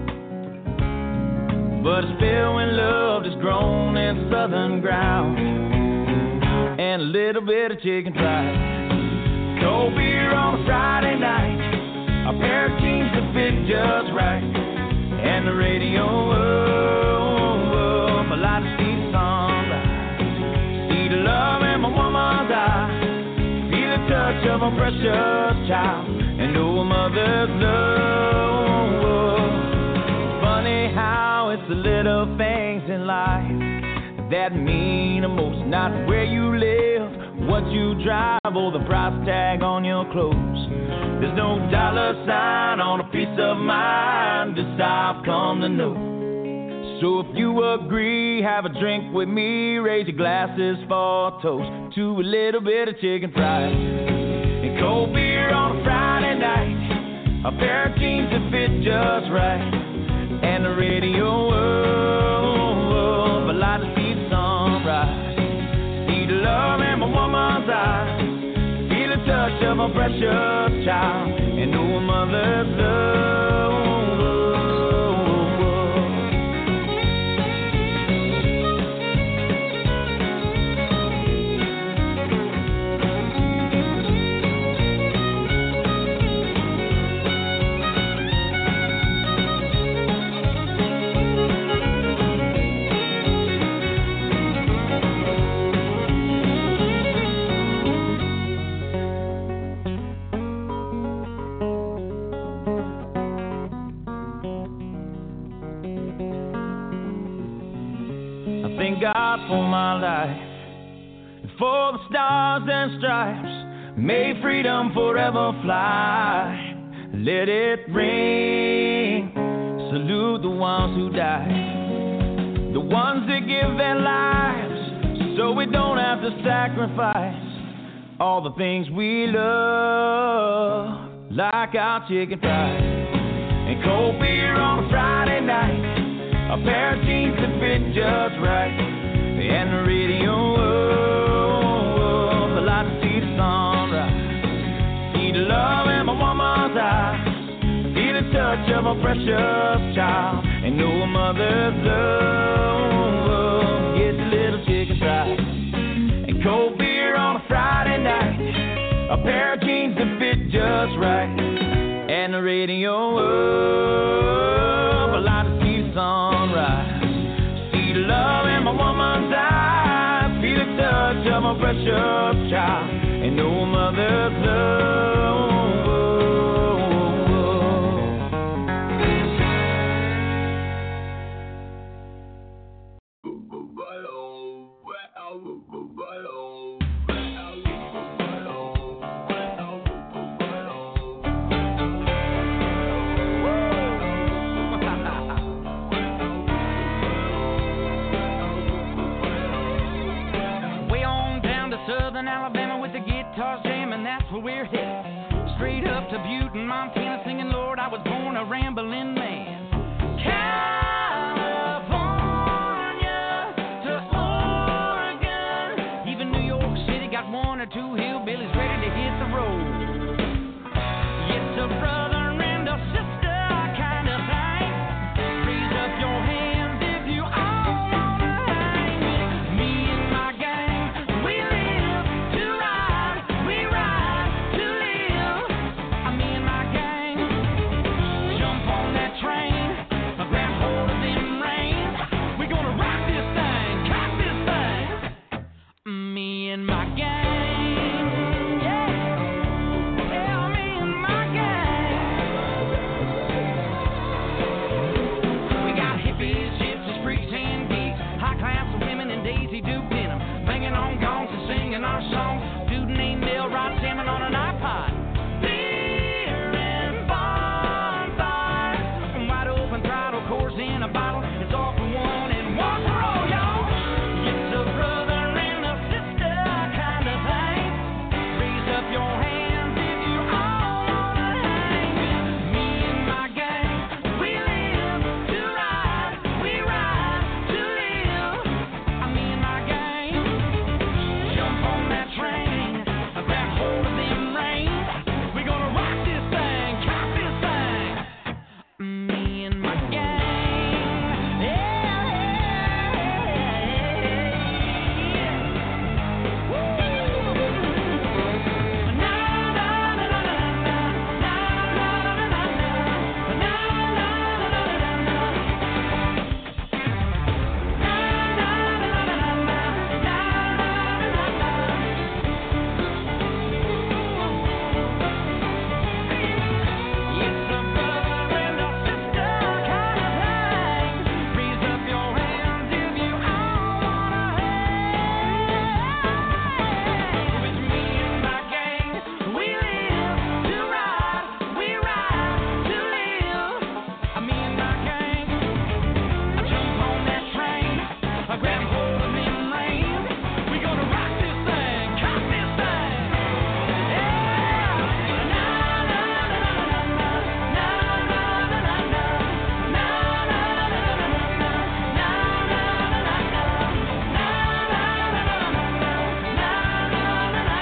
but it's filled with love that's grown in southern ground, and a little bit of chicken fried. Cold beer on a Friday night, a pair of jeans that fit just right, and the radio. Oh, oh, I like to see the sunrise, see the love in my woman's eyes, touch of a precious child, and know a mother's love. Funny how it's the little things in life that mean the most. Not where you live, what you drive, or the price tag on your clothes. There's no dollar sign on a piece of mind, this I've come to know. So if you agree, have a drink with me, raise your glasses for a toast to a little bit of chicken fried. And cold beer on a Friday night, a pair of jeans that fit just right, and the radio. Oh, oh, I like to see the sunrise, see the love in my woman's eyes, feel the touch of a precious child, and know a mother's love. God for my life, and for the stars and stripes, may freedom forever fly. Let it ring, salute the ones who died, the ones that give their lives, so we don't have to sacrifice all the things we love, like our chicken fries, and cold beer on a Friday night, a pair of jeans that fit just right, and the radio. Oh, I like to see the sunrise, see the love in my woman's eyes, feel the touch of a precious child, and know a mother's love. Get the little chicken fried, and cold beer on a Friday night, a pair of jeans that fit just right, and the radio. Oh, I like to see the sunrise, see the love in my woman's eyes, feel the touch of a precious child, and know a mother's love. the guitars jamming, that's where we're headed. Straight up to Butte in Montana, singing, Lord, I was born a rambling man. California to Oregon, even New York City got one or two hillbillies ready to hit the road. It's a brother and a sister kind of thing. Raise up your hands if you all wanna hang with me and my gang. We live to ride, we ride to live. Me and my gang, jump on that train, grab hold of them reins. We gonna rock this thing, cock this thing. Me and my gang, yeah, yeah, me and my gang. We got hippies, gypsies, freaks, and geeks, high class women and Daisy Duke denim, banging on gongs and singing our songs. Dude named Bill Rod salmon on an iPod. Beer and bonfires, wide open throttle, Coors in a bottle. It's all for one and one for all, y'all. It's a brother and a sister kind of thing. Raise up your hands if you all wanna hang with me and my gang. We live to ride, we ride to live. Me and my gang, jump on that train, grab hold of them reins. We gonna rock this thing, cock this thing. Me and my gang, yeah, Woo! Na na na na na na, na na na na na, na na na na na. It's a brother and a sister kind of thing. Raise up your hands if you all wanna hang with me and my gang. We live to ride, we ride to live. Me and my gang, I jump on that train, I grab hold of them reins. We gonna rock this thing, cock this thing. Yeah, na na na na na na, na na na na na, na na na na na, na na na na na, na na na na na, na na na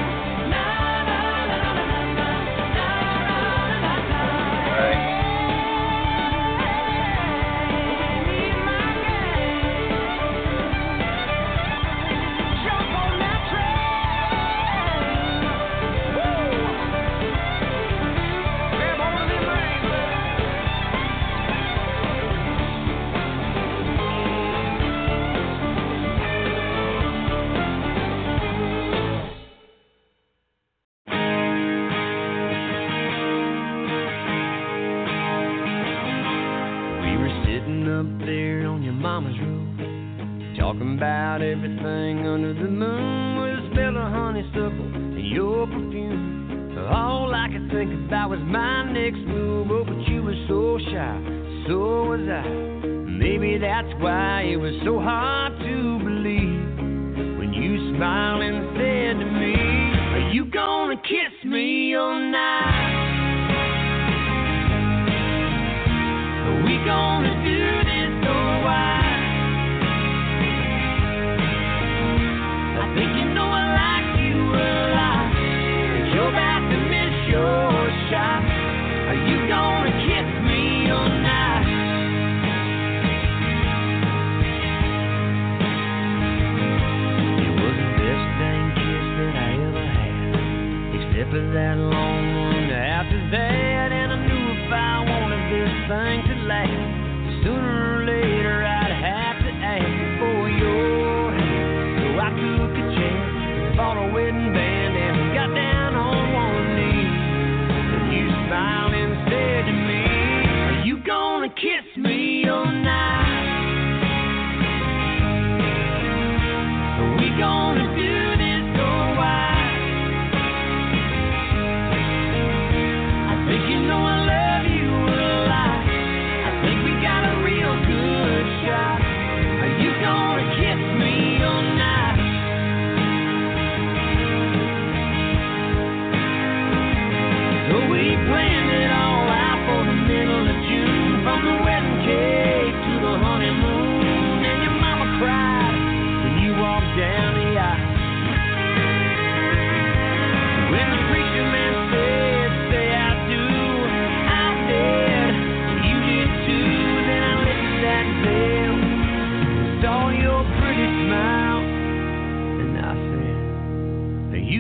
jump on that train, woo! Grab hold of them reins. We were sitting up there on your mama's roof, talking about everything under the moon, with a smell of honeysuckle and your perfume. All I could think about was my next move. Oh, but you were so shy, so was I. Maybe that's why it was so hard to believe when you smiled and said to me, are you gonna kiss me all night? Are we gonna do this or why? I think you know I like you a lot, but you're about to miss your shot. Are you gonna kiss me all night? It was the best dang kiss that I ever had, except for that long one after that. And I knew if I wanted this thing to last, sooner or later I'd have to ask for your hand. So I took a chance, bought a wedding band, and got down on one knee. And you smiled and said to me, are you gonna kiss me all night? Are we gonna do this or why?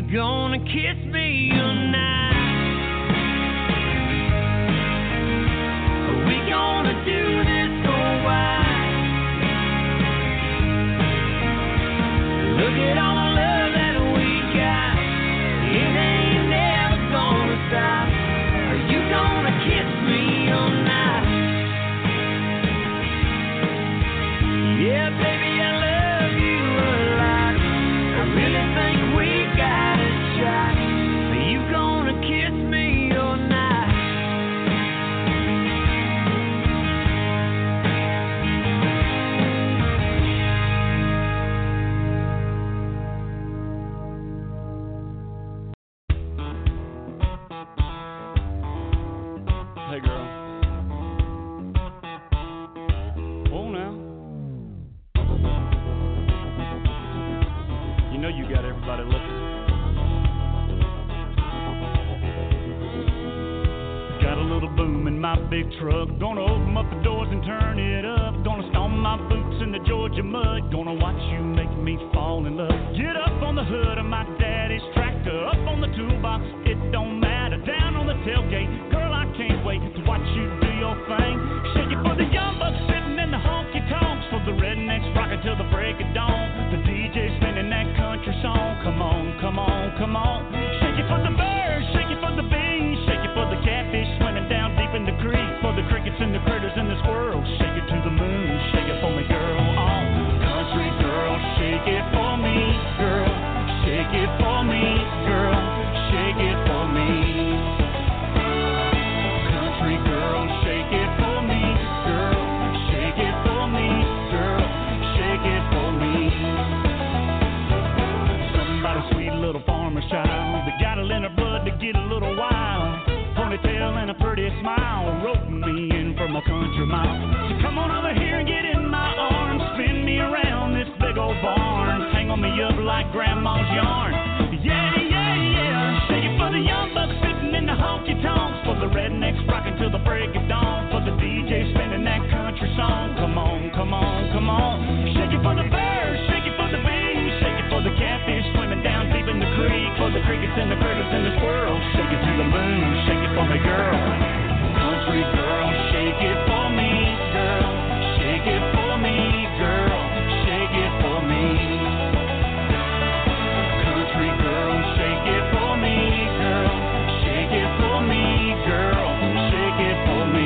gonna kiss me tonight? Are we gonna do this or why? Look at all the love that we got. It ain't never gonna stop. Are you gonna kiss me tonight? Yeah, baby, I love you a lot. I really think we got a shot. Are you gonna kiss me or not? Hey, girl. Oh, now. You know you got everybody looking. Got a little boom in my big truck. Gonna open up the doors and turn it up. Gonna stomp my boots in the Georgia mud. Gonna watch you make me fall in love. Get up on the hood of my daddy's tractor. Up on the toolbox, it don't matter. Down on the tailgate, girl, I can't wait to watch you do your thing. Shake it for the young bucks sitting in the honky tonks. For the rednecks rocking till the break of dawn. The D J spinning that country song. Come on, come on, come on. Shake it for the birds, shake it for the bees. Shake it for the catfish swimming down deep in the creek. For the crickets and the critters and the squirrels. Shake it to the moon, shake it for me, girl. Oh, country girl, shake it for me, girl. Shake it for me, girl. Shake it for me. Country girl, shake it for me, girl. Shake it for me, girl. Shake it for me. Somebody sweet little farmer's child that got it in her blood to get a little wild. Ponytail and a pretty smile, roping me in from a country mile. So come on over here and get in my arms, spin me around this big old barn, tangle me up like grandma's yarn. Yeah, yeah, yeah. Shake it for the young bucks sitting in the honky tonks, for the rednecks rocking till the break of dawn, for the D J spinning that country song. Come on, come on, come on. Shake it for the birds, shake it for the bees, shake it for the catfish swimming down deep in the creek, for the crickets and the critters and the squirrels. Shake it to the moon, shake it for me, girl. Country girl, shake it for me, girl. Shake it for me, girl. Shake it for me. Country girl, shake it for me, girl. Shake it for me, girl. Shake it for me.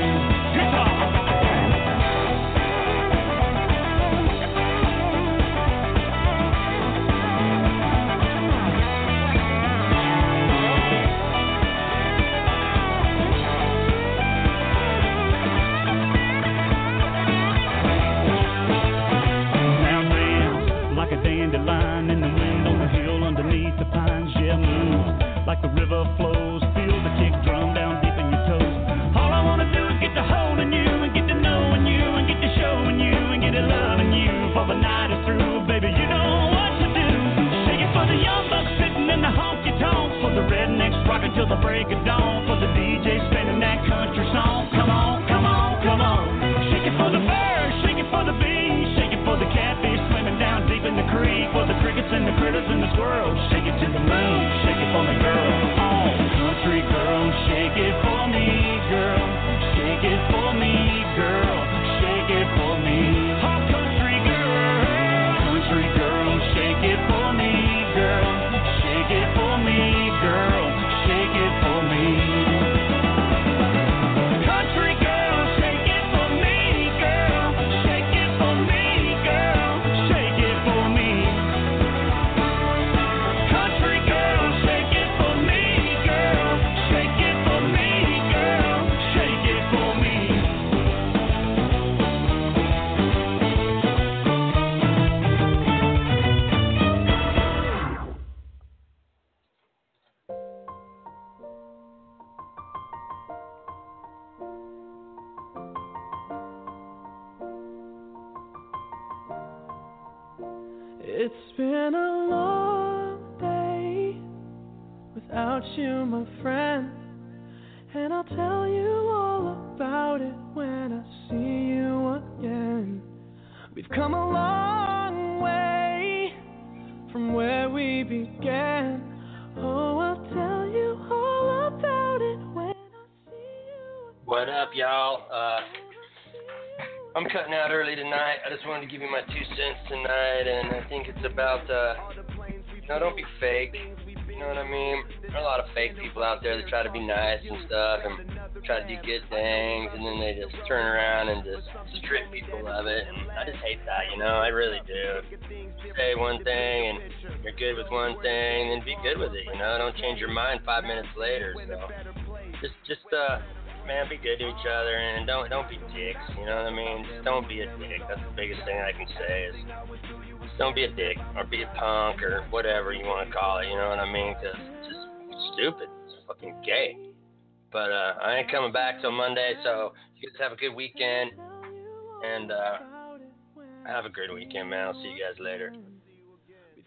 Like a dandelion in the wind on the hill underneath the pines, yeah, move like the river flows. Feel the kick drum down deep in your toes. All I wanna do is get to holding you and get to knowing you and get to showing you and get to loving you. For the night is through, baby, you know what to do. Shake it for the young bucks sitting in the honky tonks, for the rednecks rocking till the break of dawn, for the D J spinning that country song. Come on, come on, come on. Shake it for the birds, shake it for the bees, shake it for the catfish swimming down deep in the creek, for the crickets and the critters and the squirrels. Shake it to the moon, shake it for me, girl. Oh, country girl, shake it for me, girl. Shake it for me, girl. Shake it for me. Oh, country girl, country girl, shake it for me, girl. Shake it for me, girl. Shake it for me. Country girl, shake it for me, girl. Shake it for me, girl. Shake it for me. Country girl, shake it for me, girl. Shake it for me, girl. Shake it for me. It's been a long day without you, my friend, and I'll tell you all about it when I see you again. We've come a long way from where we began. What up, y'all? Uh, I'm cutting out early tonight. I just wanted to give you my two cents tonight, and I think it's about, uh, no, don't be fake. You know what I mean? There are a lot of fake people out there that try to be nice and stuff, and try to do good things, and then they just turn around and just strip people of it. And I just hate that, you know? I really do. Say one thing, and you're good with one thing, then be good with it, you know? Don't change your mind five minutes later. So just, just, uh, man, be good to each other, and don't, don't be dicks. You know what I mean? Just don't be a dick. That's the biggest thing I can say is, just don't be a dick, or be a punk, or whatever you want to call it. You know what I mean? Because it's just stupid. It's fucking gay. But uh, I ain't coming back till Monday, so you guys have a good weekend, and uh, have a great weekend, man. I'll see you guys later.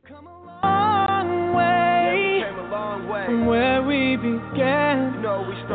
Long way, yeah, we came a long way from where we began. You know, we